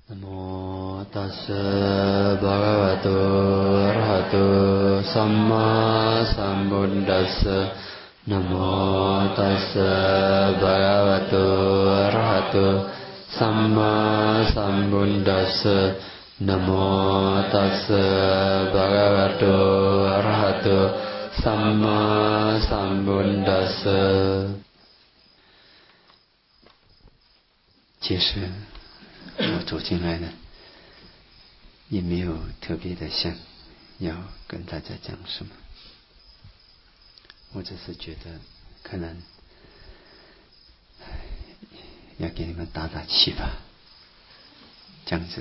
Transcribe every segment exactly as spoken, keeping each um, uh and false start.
นะโมตัสสะภะคะวะโตอะระหะโตสัมมาสัมพุทธัสสะนะโมตัสสะภะคะวะโตอะระหะโตสัมมาสัมพุทธัสสะนะโมตัสสะภะคะวะโตอะระหะโตสัมมาสัมพุทธัสสะ其实我走进来呢，也没有特别的想要跟大家讲什么，我只是觉得可能要给你们打打气吧，这样子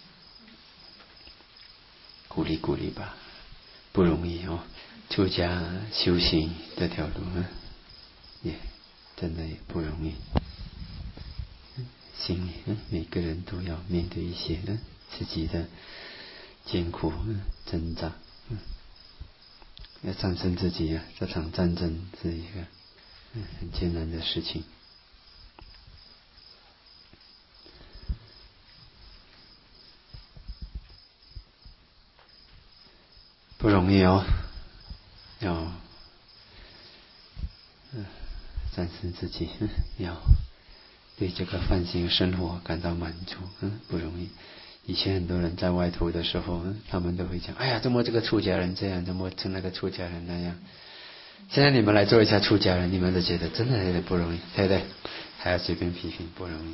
鼓励鼓励吧，不容易哦，出家修行这条路呢，也真的也不容易。心里每个人都要面对一些自己的艰苦挣扎，要战胜自己啊！这场战争是一个很艰难的事情。不容易哦，要战胜自己，要对这个梵行生活感到满足，嗯，不容易。以前很多人在外头的时候，嗯，他们都会讲：“哎呀，怎么这个出家人这样，怎么成那个出家人那样？”现在你们来做一下出家人，你们都觉得真的有点不容易，对不对？还要随便批评，不容易。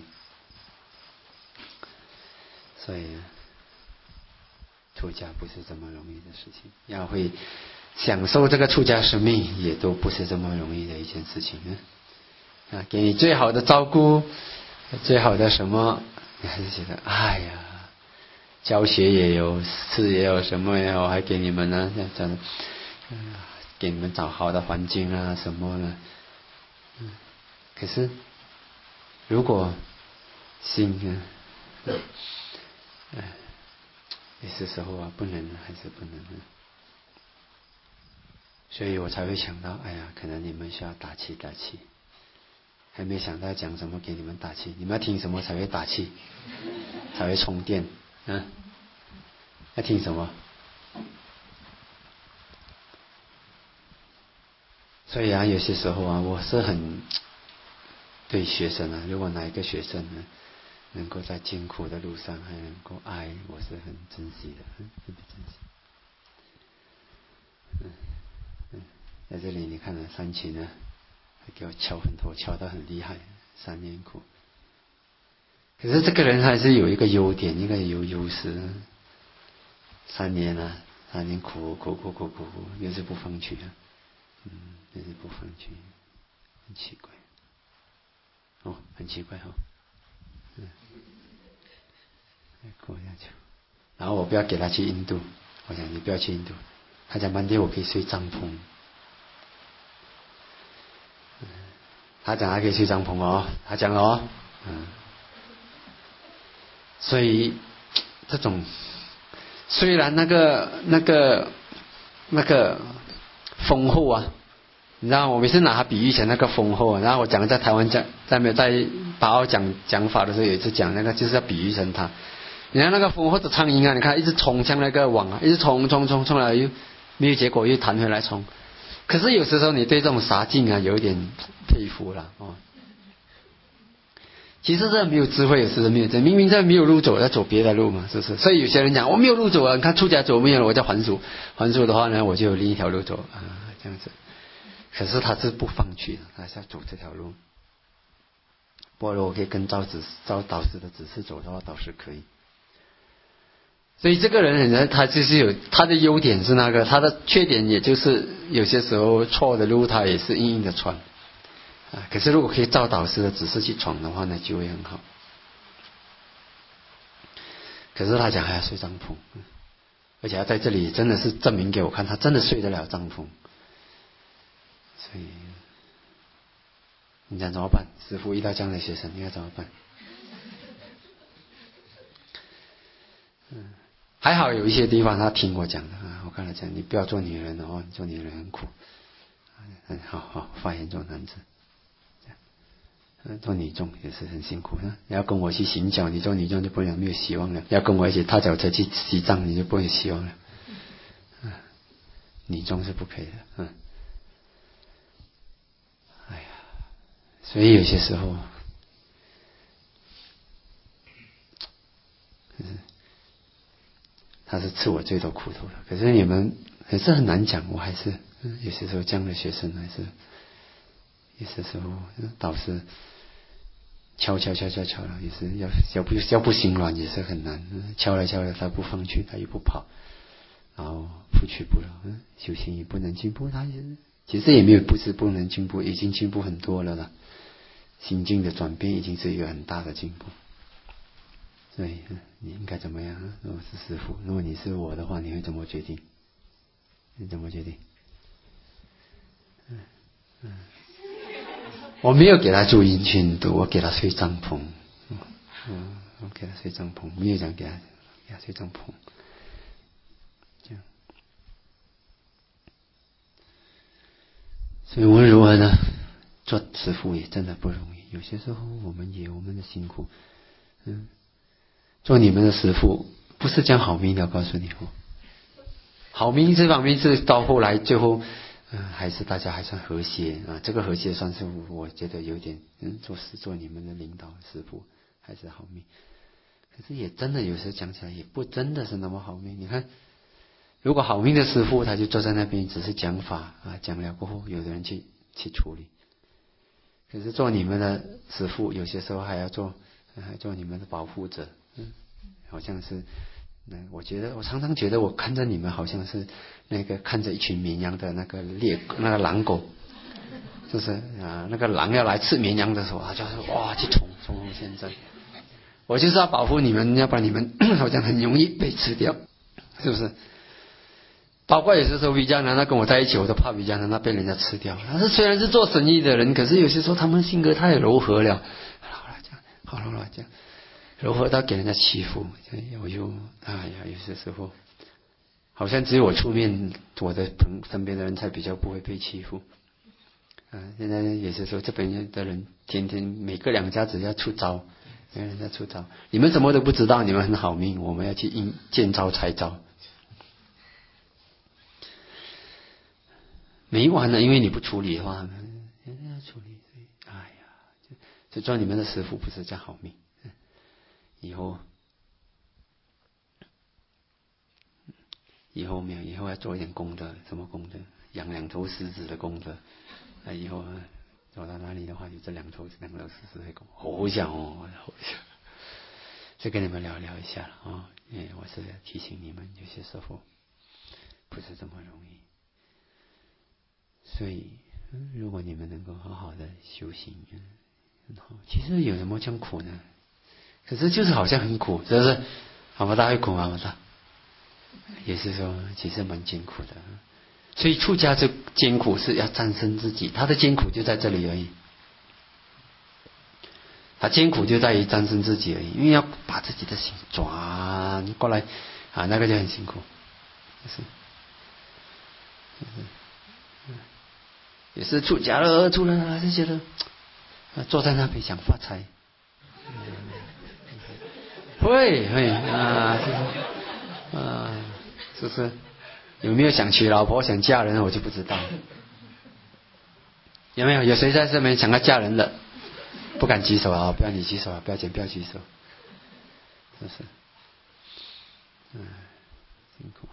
所以，出家不是这么容易的事情，要会享受这个出家生命，也都不是这么容易的一件事情呢。啊，给你最好的照顾，最好的什么，你还是觉得哎呀，教学也有，事也有，什么也有，还给你们呢，这样子，嗯，给你们找好的环境啊，什么呢？嗯，可是如果心呢，哎，有些时候啊，不能，还是不能呢。所以我才会想到，哎呀，可能你们需要打气打气。还没想到讲什么给你们打气，你们要听什么才会打气，才会充电？嗯，要听什么？所以啊，有些时候啊，我是很对学生啊，如果哪一个学生呢，能够在艰苦的路上还能够爱，我是很珍惜的，嗯，特别珍惜。嗯嗯，在这里你看了三琴呢，还给我敲很多，敲得很厉害，三年苦。可是这个人还是有一个优点，一个有优势。三年啊，三年苦苦苦苦苦苦，又是不放弃啊，嗯，又是不放弃，很奇怪，哦，很奇怪哦，嗯，过下去。然后我不要给他去印度，我讲你不要去印度，他讲满天我可以睡帐篷，嗯，他讲他可以睡帐篷哦，他讲了哦，嗯。所以这种虽然那个那个那个丰厚啊，你知道我每次拿它比喻成那个丰厚啊，然后我讲在台湾讲在没有在巴奥讲讲法的时候，有一次讲那个就是要比喻成它，你看那个丰厚的苍蝇啊，你看一直冲向那个网啊，一直冲冲冲冲了又没有结果，又弹回来冲。可是有时候你对这种傻劲啊有一点佩服了哦。其实这没有智慧，有时候没有，这明明这没有路走，要走别的路嘛，是不是？所以有些人讲我没有路走啊，你看出家走没有了，我叫还俗，还俗的话呢，我就有另一条路走啊，这样子。可是他是不放弃的，他是要走这条路。不过我可以跟照指照导师的指示走的话，导师可以。所以这个人很他就是有他的优点是那个，他的缺点也就是有些时候错的路他也是硬硬的穿。啊，可是如果可以照导师的指示去闯的话呢，就会很好。可是他讲还要睡帐篷，而且他在这里真的是证明给我看，他真的睡得了帐篷。所以你讲怎么办？师父遇到这样的学生，应该怎么办？嗯，还好有一些地方他听我讲的啊，我跟他讲，你不要做女人哦，做女人很苦。嗯，好好发言做男子。 做女众也是很辛苦的。你要跟我去行脚，你做女众就不能没有希望了；要跟我一起踏脚车去西藏，你就不会有希望了。嗯，女众是不可以的。嗯，哎呀，所以有些时候，嗯，他是吃我最多苦头的。可是你们还是很难讲，我还是、嗯、有些时候这样的学生还是有些时候导师。敲敲敲敲敲了，也是要要不要不心软也是很难。敲来敲来，他不放弃，他也不跑，然后不屈不挠，修行也不能进步。他也其实也没有不是不能进步，已经进步很多了啦。心境的转变已经是一个很大的进步。所以你应该怎么样？如果是师父，如果你是我的话，你会怎么决定？你怎么决定？嗯嗯。我没有给他住营群读，我给他睡帐篷。嗯，我给他睡帐篷，没有讲给他给他睡帐篷。这样，所以无论如何呢，做师父也真的不容易。有些时候我们也有我们的辛苦。嗯，做你们的师父不是讲好命的，我告诉你哦。好命这方面是到后来最后。嗯，还是大家还算和谐啊，这个和谐算是我觉得有点嗯，做事做你们的领导师父还是好命。可是也真的有时候讲起来也不真的是那么好命。你看，如果好命的师父他就坐在那边只是讲法啊，讲了过后有的人去去处理。可是做你们的师父有些时候还要做还做你们的保护者，嗯，好像是。那我觉得，我常常觉得，我看着你们好像是那个看着一群绵羊的那个猎那个狼狗，就是啊，那个狼要来吃绵羊的时候啊，就是哇去冲冲锋陷阵。我就是要保护你们，要不然你们好像很容易被吃掉，是不是？包括有些时候维加南他跟我在一起，我都怕维加南他被人家吃掉。他是虽然是做生意的人，可是有些时候他们性格太柔和了，好了这样，好了了这样。柔和到给人家欺负，我就哎呀，有些时候好像只有我出面，我的朋身边的人才比较不会被欺负。啊，现在有些时候这边的人天天每个两家子要出招，给人家出招，你们什么都不知道，你们很好命，我们要去应见招拆招。没完了，因为你不处理的话，人家要处理。哎呀，就做你们的师父不是这样好命。以后，以后没有，以后要做一点功德，什么功德？养两头狮子的功德。那以后走到哪里的话，就这两头两头狮子会功，好想哦，好想。就跟你们聊聊一下了啊，因为我是提醒你们，有些时候不是这么容易。所以，如果你们能够好好的修行，很好。其实有什么这样苦呢？可是就是好像很苦，是不是？阿摩大会苦吗？阿摩大也是说，其实蛮艰苦的。所以出家这艰苦是要战胜自己，他的艰苦就在这里而已。他艰苦就在于战胜自己而已，因为要把自己的心转过来啊，那个就很辛苦。是，也是出家了，出来了就觉得坐在那边想发财。会会啊，是啊，是不是？有没有想娶老婆、想嫁人？我就不知道。有没有？有谁在这边想要嫁人的？不敢举手啊！不要你举手啊！不要紧，不要举手。是不是？嗯，辛苦。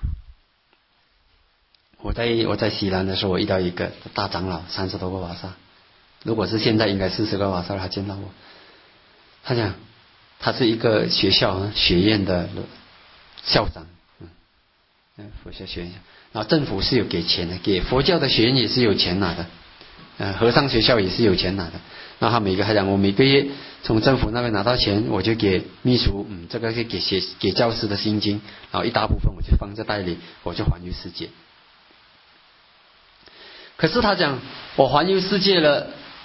我在我在西南的时候，我遇到一个大长老，三十多个瓦萨。如果是现在，应该四十个瓦萨，他见到我，他讲。他是一个学校学院的校长，嗯，佛教学院，然后政府是有给钱的，给佛教的学院也是有钱拿的，呃，和尚学校也是有钱拿的。那他每个还讲，我每个月从政府那边拿到钱，我就给秘书，嗯，这个是给学给教师的薪金，然后一大部分我就放在袋里，我就环游世界。可是他讲，我环游世界了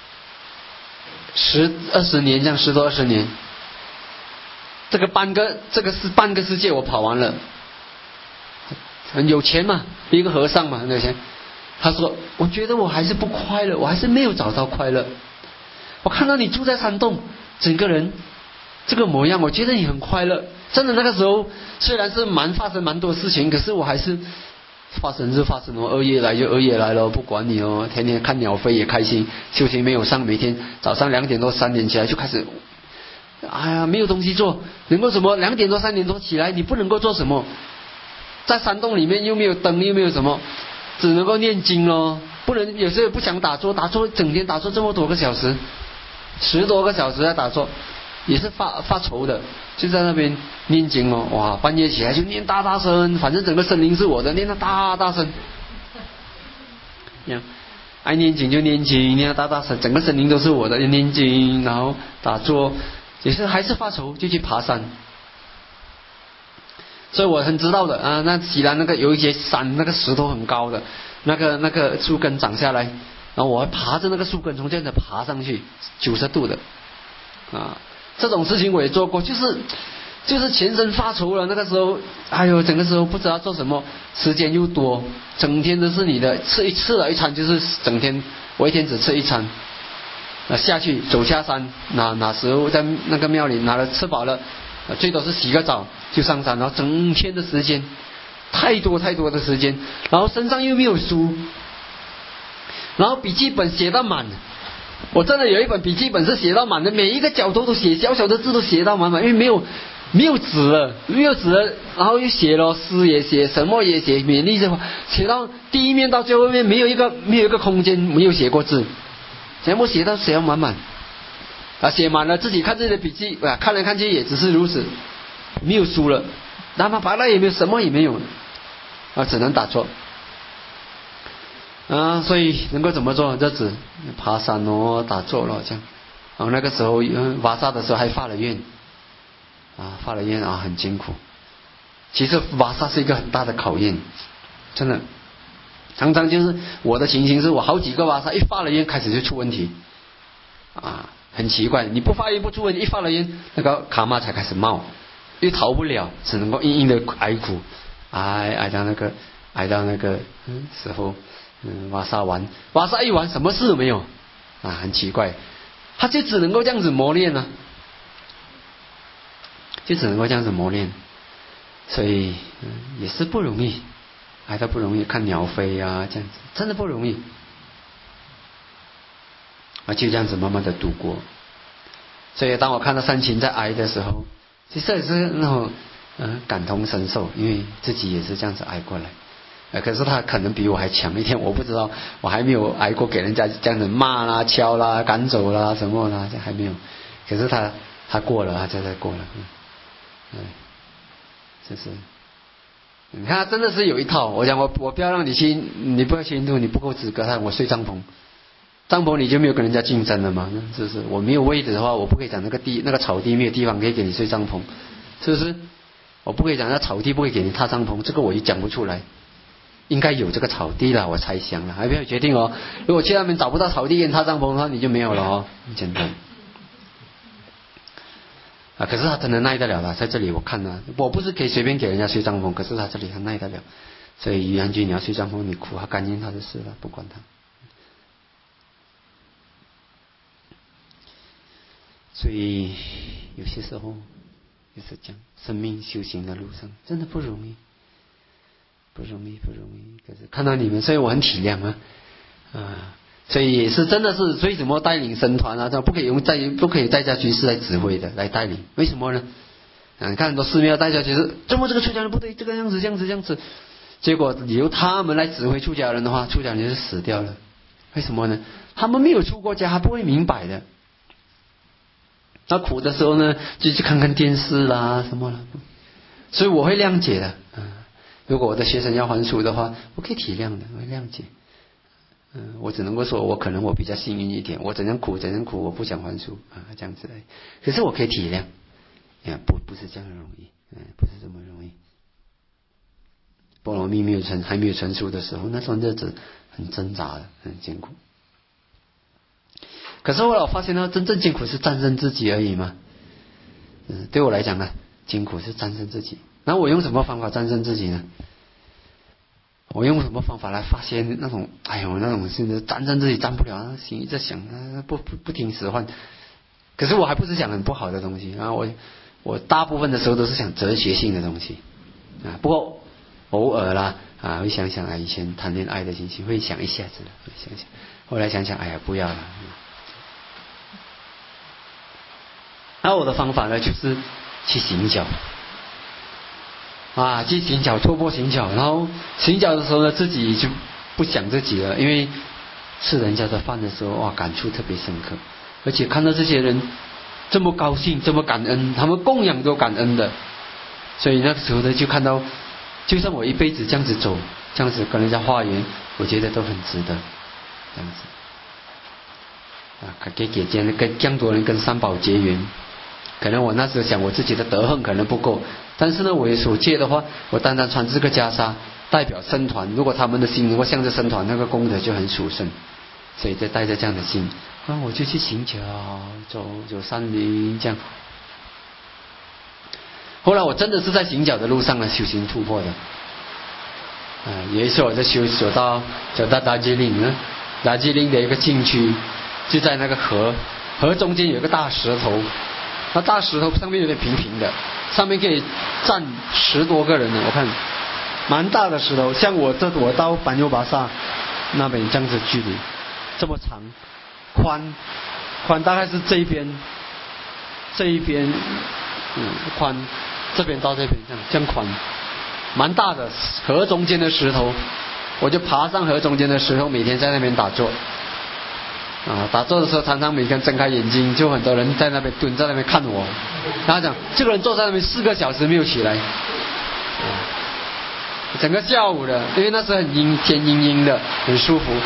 十二十年，这样十多二十年。这个半个，这个是半个世界，我跑完了，很有钱嘛，一个和尚嘛，很有钱。他说：“我觉得我还是不快乐，我还是没有找到快乐。 我看到你住在山洞，整个人这个模样，我觉得你很快乐。真的那个时候虽然是蛮发生蛮多事情，可是我还是发生就发生哦，二月来就二月来了，不管你哦，天天看鸟飞也开心，修行没有上，每天早上两点多三点起来就开始，哎呀没有东西做，能够什么两点多三点多起来，你不能够做什么，在山洞里面又没有灯又没有什么，只能够念经咯，不能有时候不想打坐，打坐整天打坐这么多个小时，十多个小时在打坐，也是发发愁的，就在那边念经哦，哇，半夜起来就念大大声，反正整个森林是我的，念得大大声，这样爱念经就念经，念得大大声，整个森林都是我的，念经然后打坐，也是还是发愁，就去爬山。所以我很知道的啊，那西兰那个有一些山，那个石头很高的，那个那个树根长下来，然后我还爬着那个树根从这样子爬上去，九十度的啊，这种事情我也做过，就是就是全身发愁了。那个时候，哎呦，整个时候不知道做什么，时间又多，整天都是你的，吃一吃了一餐就是整天，我一天只吃一餐，啊下去走下山，哪哪时候在那个庙里拿了吃饱了。最多是洗个澡就上山，然后整天的时间太多太多的时间，然后身上又没有书，然后笔记本写到满，我真的有一本笔记本是写到满的，每一个角度都写，小小的字都写到满满，因为没有没有纸了，没有纸了，然后又写了诗也写，什么也写，勉励这话写到第一面到最后面没有一个没有一个空间没有写过字，全部写到写到满满。啊，写满了，自己看自己的笔记啊，看来看去也只是如此，没有书了，哪怕把那也没有，什么也没有了，啊，只能打坐啊，所以能够怎么做？日子爬山哦，打坐咯，这样。然后那个时候，嗯，瓦萨的时候还发了愿，啊，发了愿啊，很辛苦。其实瓦萨是一个很大的考验，真的，常常就是我的情形是我好几个瓦萨一发了愿开始就出问题，啊。很奇怪，你不发愿不出问题，一发了愿，那个卡玛才开始冒，又逃不了，只能够硬硬的挨苦，挨挨到那个挨到那个嗯时候，嗯瓦萨完，瓦萨一完什么事都没有，啊很奇怪，他就只能够这样子磨练了、啊，就只能够这样子磨练，所以、嗯、也是不容易，挨到不容易，看鸟飞啊这样子，真的不容易。啊，就这样子慢慢的度过。所以当我看到山琴在挨的时候，其实也是那种嗯、呃、感同身受，因为自己也是这样子挨过来。呃，可是他可能比我还强一点，我不知道，我还没有挨过给人家这样子骂啦、敲啦、赶走啦什么啦，这还没有。可是他他过了，他真的过了，嗯，嗯，就是。你看，他真的是有一套。我讲我我不要让你去，你不要去印度，你不够资格，他我睡帐篷。帐篷你就没有跟人家竞争了嘛？是不是？我没有位置的话，我不可以讲那个地那个草地没有地方可以给你睡帐篷，是不是？我不可以讲那草地不可以给你踏帐篷，这个我也讲不出来。应该有这个草地了，我猜想了，还没有决定哦。如果去那边找不到草地给你踏帐篷的话，你就没有了哦，很简单。啊，可是他真的耐得了了，在这里我看了，我不是可以随便给人家睡帐篷，可是他这里他耐得了。所以于安居你要睡帐篷，你苦他干净他的事了，不管他。所以有些时候就是讲生命修行的路上真的不容易，不容易，不容易。可是看到你们，所以我很体谅啊，啊，所以也是真的是，所以怎么带领僧团啊，不可以用在不可以在家居士来指挥的，来带领，为什么呢？啊，你看很多寺庙带家居士，怎么这个出家人不对，这个样子，这样子，这样子，结果由他们来指挥出家人的话，出家人就死掉了。为什么呢？他们没有出过家，他不会明白的。那苦的时候呢，就去看看电视啦，什么啦。所以我会谅解的。嗯，如果我的学生要还俗的话，我可以体谅的，我会谅解。嗯，我只能够说，我可能我比较幸运一点，我怎样苦怎样苦，我不想还俗啊，这样子的。可是我可以体谅，呀，不不是这样容易，嗯，不是这么容易。波罗蜜没有成，还没有成熟的时候，那段日子很挣扎的，很艰苦。可是后来我发现呢，真正艰苦是战胜自己而已嘛。嗯，对我来讲呢，艰苦是战胜自己。那我用什么方法战胜自己呢？ 我用什么方法来发泄那种，哎呦，那种现在战胜自己战不了，心一直想，不不不听使唤。可是我还不是想很不好的东西啊，我我大部分的时候都是想哲学性的东西啊，不过偶尔啦啊，会想想啊，以前谈恋爱的情形，会想一下子的，会想想，后来想想，哎呀，不要了。那我的方法呢，就是去行脚。啊，去行脚，突破行脚，然后行脚的时候呢，自己就不想自己了，因为吃人家的饭的时候，哇，感触特别深刻，而且看到这些人这么高兴，这么感恩，他们供养都感恩的，所以那个时候呢，就看到，就算我一辈子这样子走，这样子跟人家化缘，我觉得都很值得，这样子，啊，给给这样跟这样多人跟三宝结缘。可能我那时候想我自己的德行可能不够，但是呢，我也所借的话，我单单穿这个袈裟代表僧团，如果他们的心能够向着僧团，那个功德就很殊胜，所以再带着这样的心，啊，我就去行脚，走走山林这样。后来我真的是在行脚的路上呢，修行突破的。啊，有一次我在修走到走到达吉林呢，达吉林的一个禁区，就在那个河河中间有个大石头。那大石头上面有点平平的，上面可以站十多个人呢，我看蛮大的石头，像我这我到板尤巴萨那边这样子距离，这么长，宽宽大概是这一边这一边嗯宽，这边到这边这样这样宽，蛮大的河中间的石头，我就爬上河中间的石头，每天在那边打坐。啊，打坐的时候常常每天睁开眼睛，就很多人在那边蹲在那边看我。然后讲这个人坐在那边四个小时没有起来，整个下午的，因为那时候很阴天阴阴的，很舒服。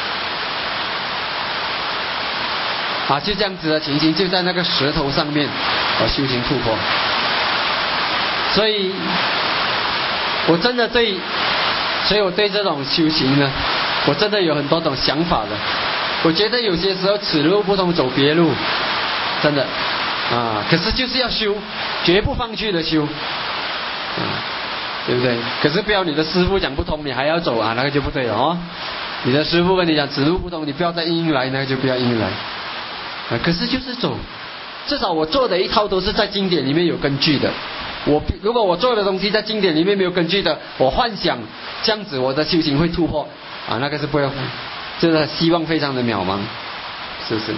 啊，就这样子的情形，就在那个石头上面，我修行突破。所以，我真的对，所以我对这种修行呢，我真的有很多种想法的。我觉得有些时候此路不通走别路，真的啊，可是就是要修，绝不放弃的修，啊，对不对？可是不要你的师父讲不通，你还要走啊，那个就不对了哦。你的师父跟你讲此路不通，你不要再硬来，那个就不要硬来啊。可是就是走，至少我做的一套都是在经典里面有根据的。我如果我做的东西在经典里面没有根据的，我幻想这样子我的修行会突破啊，那个是不要。这个希望非常的渺茫，是不是？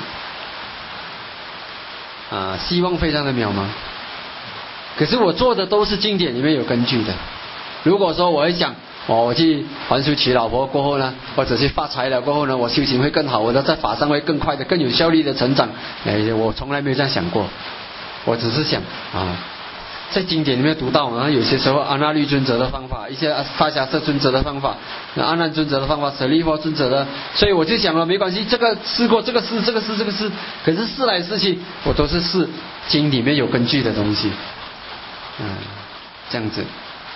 啊，希望非常的渺茫。可是我做的都是经典里面有根据的。如果说我会想，哦，我去还俗娶老婆过后呢，或者去发财了过后呢，我修行会更好，我的在法上会更快的、更有效率的成长。哎，我从来没有这样想过。我只是想啊。在经典里面读到啊，有些时候阿那律尊者的方法，一些大迦叶尊者的方法，阿难尊者的方法，舍利弗尊者的，所以我就想了，没关系，这个试过，这个试，这个试，这个试，可是试来试去，我都是试经里面有根据的东西，嗯，这样子。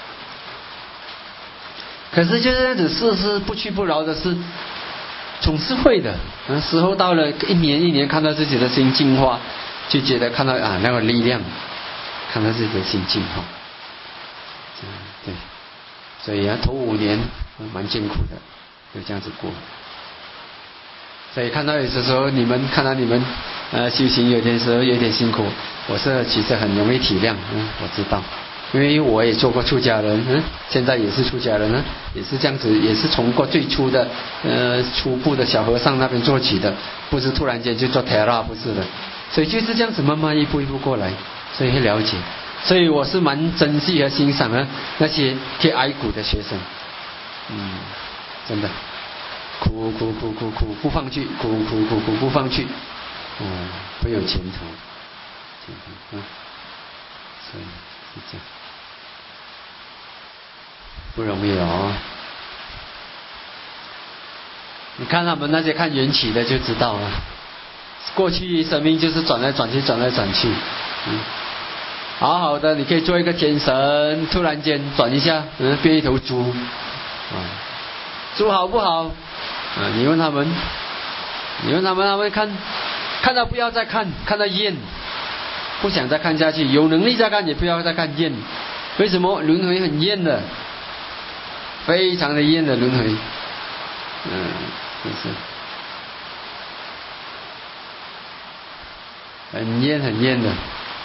可是就这样子试试不屈不挠的是，总是会的。嗯，时候到了，一年一年看到自己的心进化，就觉得看到啊那个力量。看到自己的心境哈，嗯，对，所以啊，头五年蛮艰苦的，就这样子过。所以看到有些时候你们看到你们呃修行有些时候有点辛苦，我是其实很容易体谅，嗯，我知道，因为我也做过出家人，嗯，现在也是出家人呢，也是这样子，也是从过最初的呃初步的小和尚那边做起的，不是突然间就做 Tera， 不是的，所以就是这样子慢慢一步一步过来。所以会了解，所以我是蛮珍惜和欣赏的那些可以挨苦的学生，嗯，真的，苦苦苦苦苦不放弃，苦苦苦苦不放弃，嗯，会有前途，嗯，所以是这样，不容易哦。你看他们那些看缘起的就知道了，过去生命就是转来转去，转来转去，嗯。好好的，你可以做一个天神，突然间转一下，嗯，变一头猪，啊，猪好不好？啊，你问他们，你问他们，他们看，看到不要再看，看到厌，不想再看下去，有能力再看也不要再看厌，为什么？轮回很厌的， 非常的厌的轮回，嗯，就是很厌很厌的。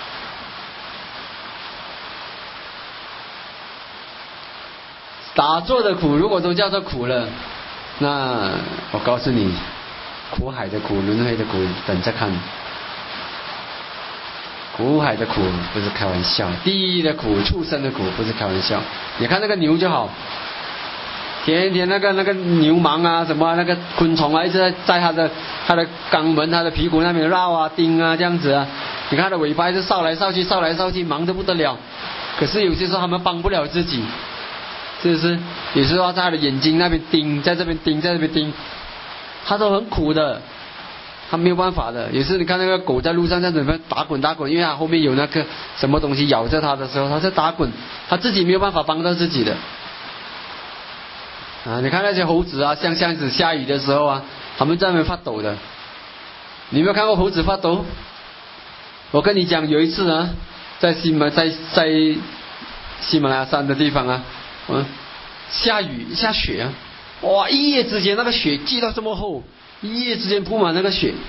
打坐的苦如果都叫做苦了，那我告诉你，苦海的苦，轮回的苦，等着看。苦海的苦不是开玩笑，地狱的苦，畜生的苦不是开玩笑。你看那个牛就好，天天那个那个牛虻啊，什么、啊、那个昆虫啊，一直在在它的它的肛门、它的屁股那边绕啊、叮啊这样子啊。你看它的尾巴一直扫来扫去、扫来扫去，忙得不得了。可是有些时候他们帮不了自己。是不是？有时候在他的眼睛那边盯，在这边盯，在这边盯，他都很苦的，他没有办法的。有时你看那个狗在路上这样子打滚打滚，因为它后面有那个什么东西咬着它的时候，它在打滚，它自己没有办法帮到自己的。啊，你看那些猴子啊，像这样子下雨的时候啊，他们在那边发抖的。你有没有看过猴子发抖？我跟你讲，有一次啊，在西马在在喜马拉雅山的地方啊。嗯，下雨下雪啊，哇！一夜之间那个雪积到这么厚，一夜之间铺满那个雪，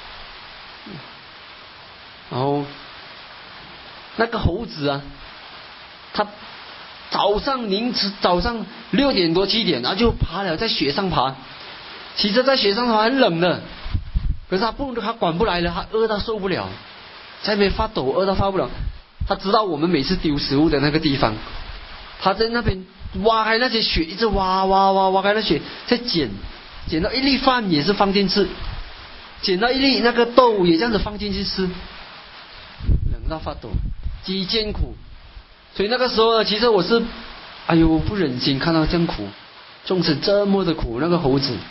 然后那个猴子啊，他早上凌晨早上六点多七点，然后就爬了，在雪上爬。其实，在雪上爬很冷的，可是他不他管不来了，他饿到受不了，在那边发抖，饿到发不了。他知道我们每次丢食物的那个地方。他在那边挖开那些雪，一直挖挖挖挖开那雪，再捡，捡到一粒饭也是放进去，捡到一粒那个豆也这样子放进去吃，冷到发抖，极艰苦。所以那个时候呢，其实我是，哎呦不忍心看到这样苦，众生这么的苦，那个猴子，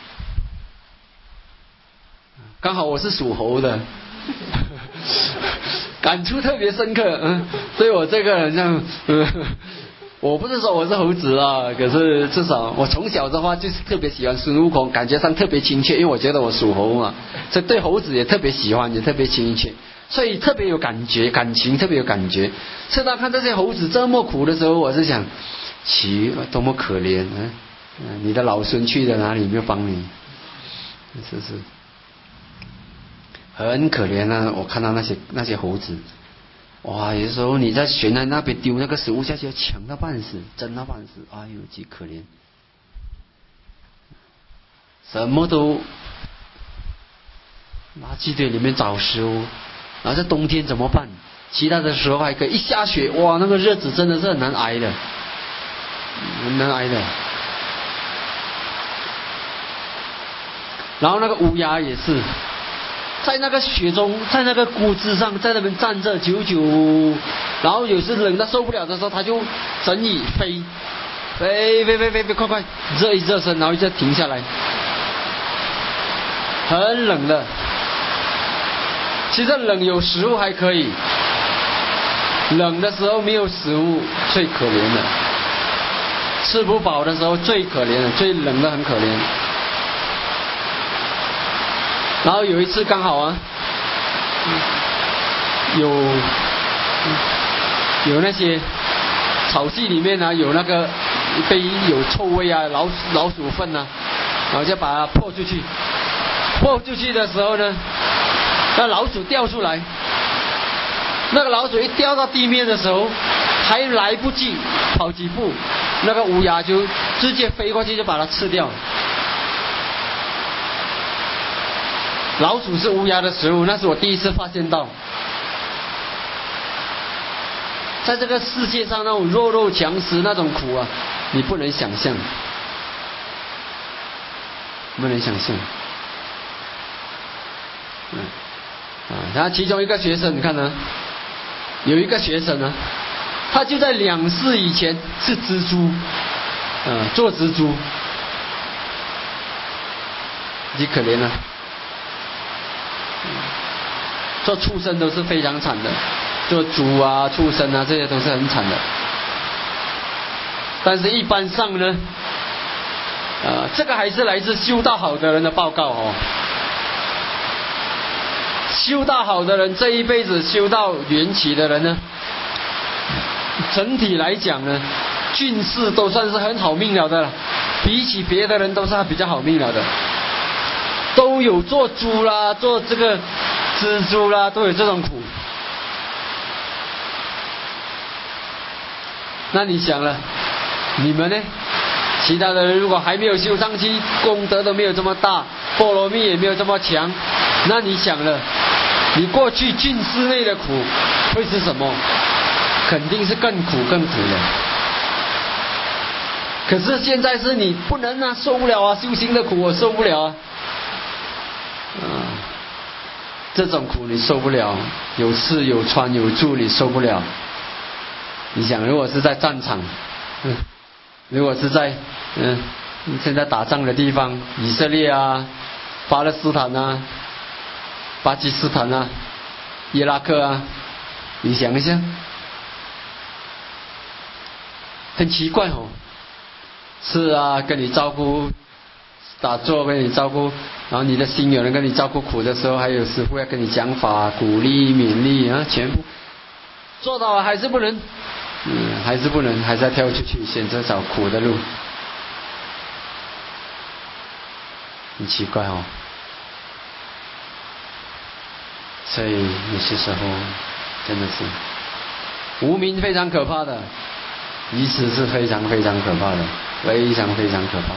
刚好我是属猴的。感触特别深刻，嗯，所以我这个人像，嗯，我不是说我是猴子啊，可是至少我从小的话就是特别喜欢孙悟空，感觉上特别亲切，因为我觉得我属猴嘛，所以对猴子也特别喜欢，也特别亲切，所以特别有感觉，感情特别有感觉。所以当看这些猴子这么苦的时候，我是想，奇多么可怜啊！你的老孙去了哪里？没有帮你，是不是？很可怜啊！我看到那些那些猴子，哇，有时候你在悬崖那边丢那个食物下去，抢到半死，争到半死，哎呦，极可怜，什么都垃圾堆里面找食物，然后在冬天怎么办？其他的时候还可以，一下雪，哇，那个日子真的是很难挨的，很难挨的。然后那个乌鸦也是。在那个雪中，在那个谷子上，在那边站着久久，然后有时冷到受不了的时候，他就整以飞，飞飞飞飞飞，快快热一热身，然后再停下来，很冷的。其实冷有食物还可以，冷的时候没有食物最可怜的，吃不饱的时候最可怜的，最冷的很可怜。然后有一次刚好啊，有有那些草系里面啊，有那个被有臭味啊，老老鼠粪啊，然后就把它泼出去。泼出去的时候呢，那老鼠掉出来，那个老鼠一掉到地面的时候，还来不及跑几步，那个乌鸦就直接飞过去就把它吃掉。老鼠是乌鸦的食物，那是我第一次发现到。在这个世界上那种弱肉强食那种苦啊，你不能想象，不能想象。嗯，啊，然后其中一个学生，你看呢，有一个学生呢，他就在两世以前是蜘蛛，嗯，做蜘蛛，极可怜了。做畜生都是非常惨的，做猪啊、畜生啊，这些都是很惨的。但是一般上呢，呃，这个还是来自修道好的人的报告哦。修道好的人，这一辈子修到缘起的人呢，整体来讲呢， 俊士都算是很好命了的了，比起别的人都是比较好命了的，都有做猪啦，做这个蜘蛛啦，都有这种苦。那你想了，你们呢？其他的人如果还没有修上去，功德都没有这么大，波罗蜜也没有这么强，那你想了，你过去俊士内的苦会是什么？肯定是更苦更苦的。可是现在是你不能啊，受不了啊，修行的苦我受不了啊。啊，这种苦你受不了，有吃有穿有住你受不了。你想，如果是在战场，嗯，如果是在嗯现在打仗的地方，以色列啊、巴勒斯坦啊、巴基斯坦啊、伊拉克啊，你想一下，很奇怪哦。是啊，跟你照顾打坐，跟你照顾，然后你的心有人跟你照顾苦的时候，还有师父要跟你讲法、鼓励、勉励啊，全部做到了还是不能。嗯，还是不能，还是要跳出去，选择找苦的路，很奇怪哦。所以有些时候真的是无明非常可怕的，愚痴是非常非常可怕的，非常非常可怕。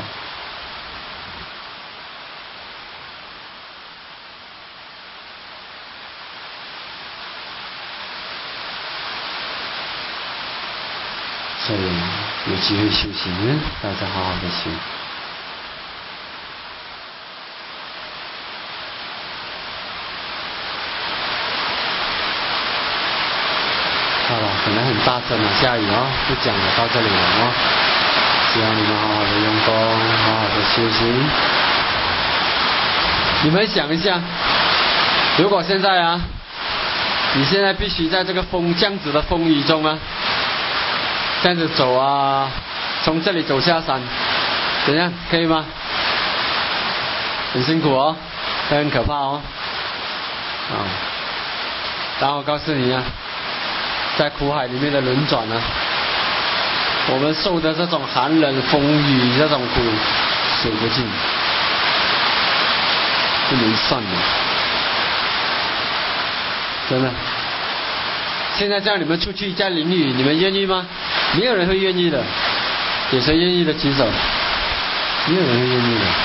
所以有机会修行，大家好好的修。好了，可能很大声了，下雨哦，不讲了，到这里了哦。希望你们好好的用功，好好的修行。你们想一下，如果现在啊，你现在必须在这个风这样子的风雨中啊，这样子走啊，从这里走下山，怎样？可以吗？很辛苦哦，很可怕哦。啊、哦，然后我告诉你啊，在苦海里面的轮转啊，我们受的这种寒冷、风雨这种苦，数不尽，不能算的，真的。现在叫你们出去在淋雨，你们愿意吗？没有人会愿意的。有谁愿意的举手？没有人会愿意的。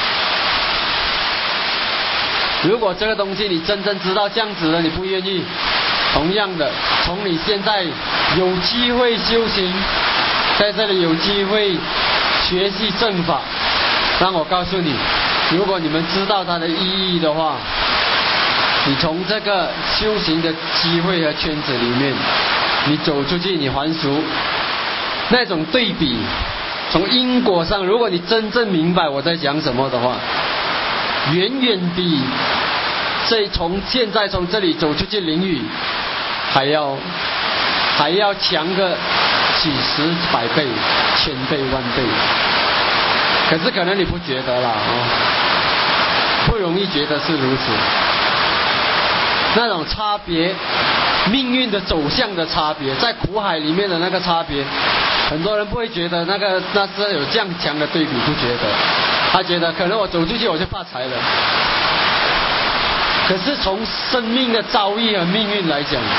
如果这个东西你真正知道这样子的，你不愿意，同样的，从你现在有机会修行，在这里有机会学习正法，让我告诉你，如果你们知道它的意义的话，你从这个修行的机会和圈子里面，你走出去，你还俗，那种对比，从因果上，如果你真正明白我在讲什么的话，远远比这从现在从这里走出去淋雨还要还要强个几十百倍、千倍、万倍。可是可能你不觉得啦，哦，不容易觉得是如此。那种差别，命运的走向的差别，在苦海里面的那个差别，很多人不会觉得那个那是有这样强的对比，不觉得。他觉得可能我走出去我就发财了。可是从生命的遭遇和命运来讲，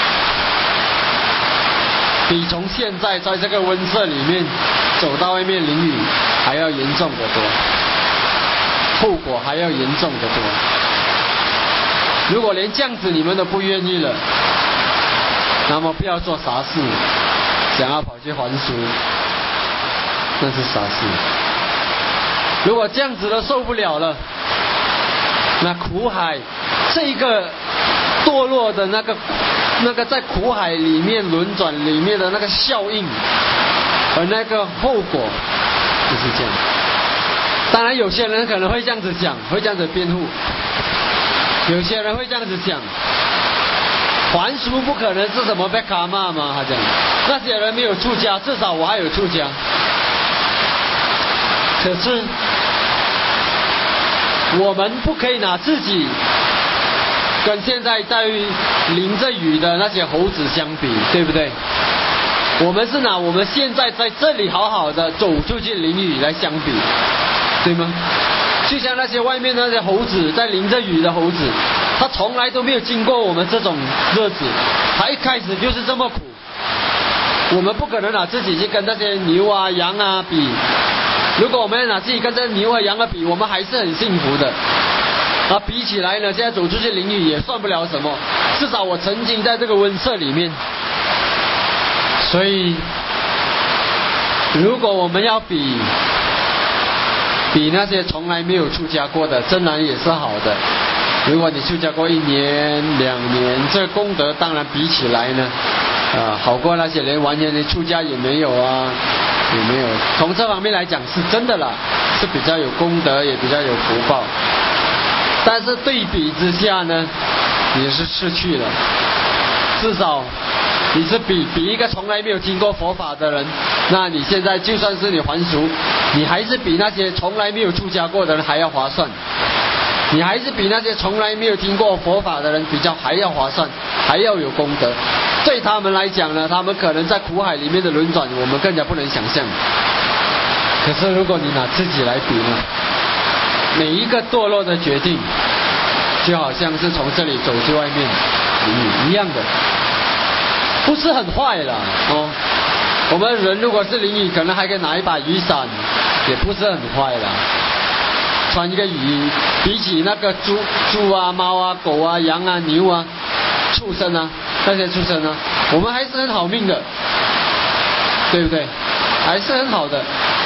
比从现在在这个温舍里面走到外面淋雨还要严重得多，后果还要严重得多。如果连这样子你们都不愿意了，那么不要做傻事，想要跑去还俗，那是傻事。如果这样子都受不了了，那苦海这个堕落的那个那个在苦海里面轮转里面的那个效应和那个后果就是这样。当然有些人可能会这样子讲，会这样子辩护，有些人会这样子讲，还俗不可能是什么被卡骂吗？他讲那些人没有出家，至少我还有出家。可是我们不可以拿自己跟现在在淋着雨的那些猴子相比，对不对？ 我们是拿我们现在在这里好好的走出去淋雨来相比，对吗？就像那些外面那些猴子在淋着雨的猴子，他从来都没有经过我们这种日子，他一开始就是这么苦。我们不可能拿自己去跟那些牛啊羊啊比，如果我们拿自己跟这牛和羊啊比，我们还是很幸福的。啊，比起来呢，现在走出去淋雨也算不了什么，至少我曾经在这个温室里面。所以如果我们要比比那些从来没有出家过的，真然也是好的。如果你出家过一年两年，这功德当然比起来呢啊，好过那些连完全连出家也没有啊，也没有。从这方面来讲是真的啦，是比较有功德，也比较有福报。但是对比之下呢，你是失去了。至少你是比比一个从来没有听过佛法的人，那你现在就算是你还俗，你还是比那些从来没有出家过的人还要划算，你还是比那些从来没有听过佛法的人比较还要划算，还要有功德。对他们来讲呢，他们可能在苦海里面的轮转，我们更加不能想象。可是如果你拿自己来比呢，每一个堕落的决定，就好像是从这里走去外面一样的，不是很坏啦哦。我们人如果是淋雨，可能还可以拿一把雨伞，也不是很坏啦。穿一个雨衣，比起那个猪猪啊、猫啊、狗啊、羊啊、牛啊、畜生啊，那些畜生啊，我们还是很好命的，对不对？还是很好的，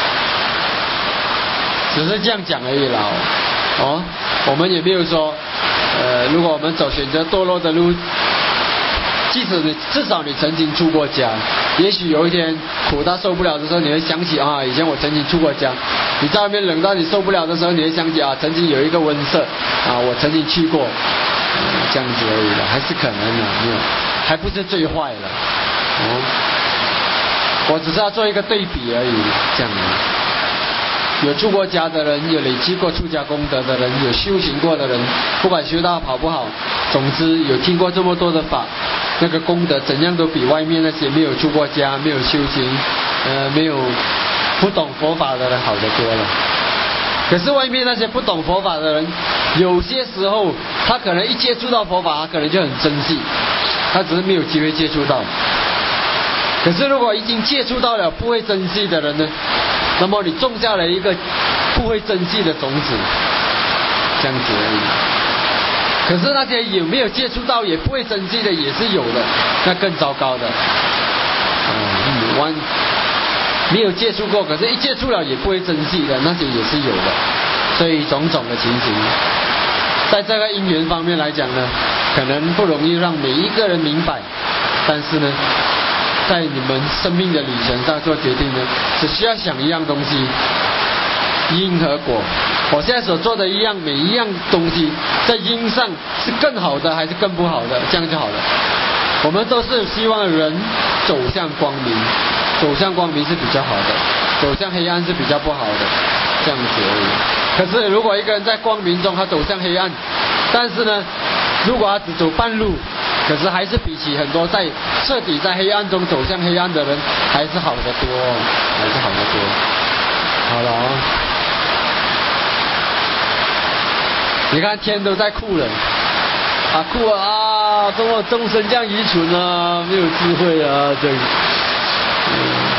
只是这样讲而已啦。哦，我们也没有说，呃，如果我们走选择堕落的路，即使你至少你曾经出过家，也许有一天苦到受不了的时候，你会想起啊，以前我曾经出过家。你在外面冷到你受不了的时候，你会想起啊，曾经有一个温室啊，我曾经去过，嗯、这样子而已了，还是可能的，没有，还不是最坏了。哦，我只是要做一个对比而已，这样的。有出过家的人，有累积过出家功德的人，有修行过的人，不管修道好不好，总之有听过这么多的法，那个功德怎样都比外面那些没有出过家、没有修行、呃没有不懂佛法的人好得多了。可是外面那些不懂佛法的人，有些时候他可能一接触到佛法，他可能就很珍惜，他只是没有机会接触到。可是如果已经接触到了不会珍惜的人呢，那么你种下了一个不会珍惜的种子，这样子而已。可是那些有没有接触到也不会珍惜的也是有的，那更糟糕的。嗯，完没有接触过，可是一接触了也不会珍惜的，那些也是有的。所以种种的情形，在这个因缘方面来讲呢，可能不容易让每一个人明白，但是呢，在你们生命的旅程上做决定呢，只需要想一样东西，因和果。我现在所做的一样每一样东西，在因上是更好的还是更不好的，这样就好了。我们都是希望人走向光明，走向光明是比较好的，走向黑暗是比较不好的，这样子而已。可是如果一个人在光明中他走向黑暗，但是呢，如果他只走半路，可是还是比起很多在彻底在黑暗中走向黑暗的人还是好得多，还是好得多。好了啊，你看天都在哭了啊，哭啊，怎么众生这样愚蠢啊，没有智慧啊，这样、嗯、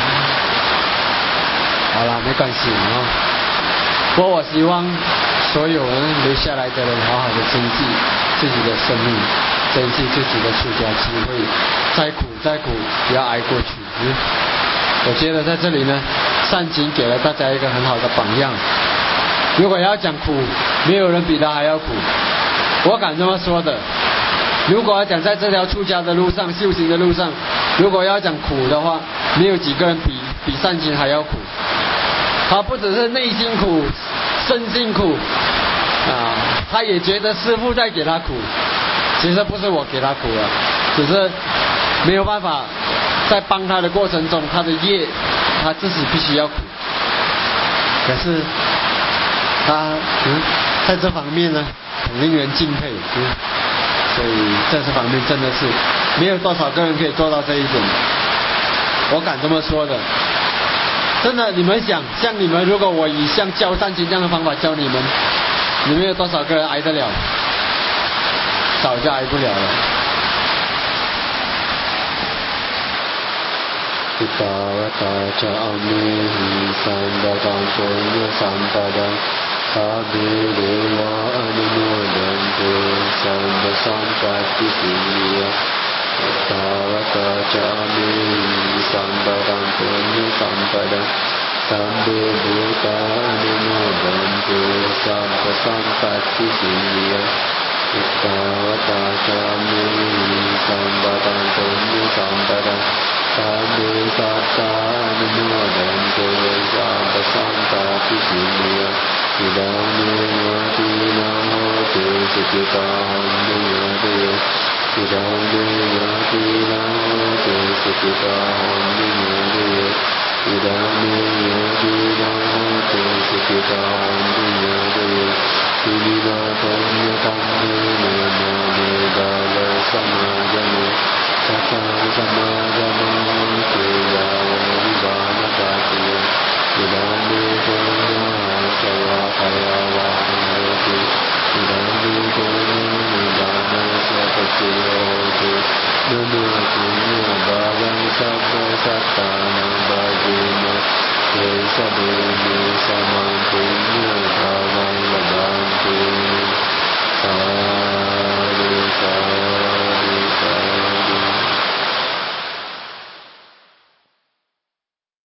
好了，没关系啊。不过我希望所有人留下来的人好好的珍惜自己的生命，珍惜自己的出家机会，再苦再苦也要挨过去。嗯，我觉得在这里呢，善情给了大家一个很好的榜样。如果要讲苦，没有人比他还要苦，我敢这么说的。如果要讲在这条出家的路上、修行的路上，如果要讲苦的话，没有几个人比比善情还要苦。他不只是内心苦、身心苦啊，他也觉得师父在给他苦。其实不是我给他苦了，只是没有办法，在帮他的过程中，他的业他自己必须要苦。可是他嗯，在这方面呢，很令人敬佩。嗯，所以在这方面真的是没有多少个人可以做到这一点。 我敢这么说的。真的，你们想，像你们，如果我以像教善行这样的方法教你们，你们有多少个人挨得了？早就挨不了了。อิตาวตาจะอเมหิสัมปตังปุญญสัมปตังสัพเพเทวะอนุโมทันตุสัมปสัมปติสิทธิยะอิตาวตาจะอเมหิสัมปตังปุญญสัมปตังสัพเพภูตาอนุโมทันตุสัพพสัมปติสิทธิยะอิตาวตาจะอเมหิสัมปตังปุญญสัมปตังสัพเพสัตตาอนุโมทันตุสัพพสัมปติสิทธิยะอิดังเมวะตินาโหตุสุขิตาหันติยะติยะอิดังเมวะตินาโหตุสุขิตาหันติยะติยะอิดังเมวะตินาโหตุสุขิตาหันติยะติยะอิมินาปุญญธัมเมนะนาเมดาโลสัมมาจโมสัพพะสัมมาจัมโมเทยาวะวิวานะปาติยะอิดังเมปุญญาสวะภยวะโหติอิดังเมปุญญานิบานะสัพพะโยตินะโมปุญญาบาลังสัพพะสัตตานังบาเยนะเตสะเดมิสมังปุญญาภาวังละบันตุ